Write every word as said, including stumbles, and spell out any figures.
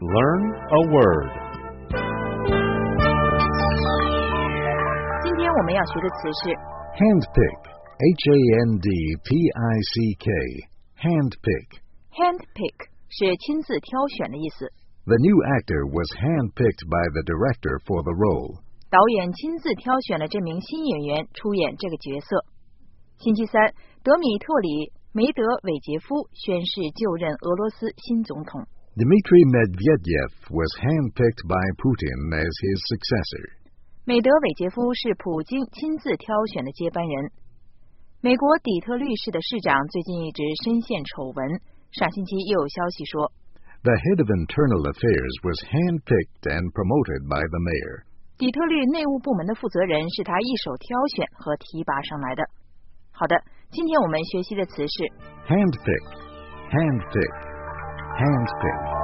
Learn a word. 今天我们要学的词是 handpick, H A N D P I C K, handpick. handpick 是亲自挑选的意思。 The new actor was handpicked by the director for the role. 导演亲自挑选了这名新演员出演这个角色。星期三，德米特里·梅德韦杰夫宣誓就任俄罗斯新总统。 Dmitry Medvedev was handpicked by Putin as his successor. 梅德韦杰夫是普京亲自挑选的接班人。美国底特律市的市长最近一直深陷丑闻，上星期又有消息说 The head of internal affairs was handpicked and promoted by the mayor. 底特律内务部门的负责人是他一手挑选和提拔上来的。好的，今天我们学习的词是 handpick, handpick, handpick.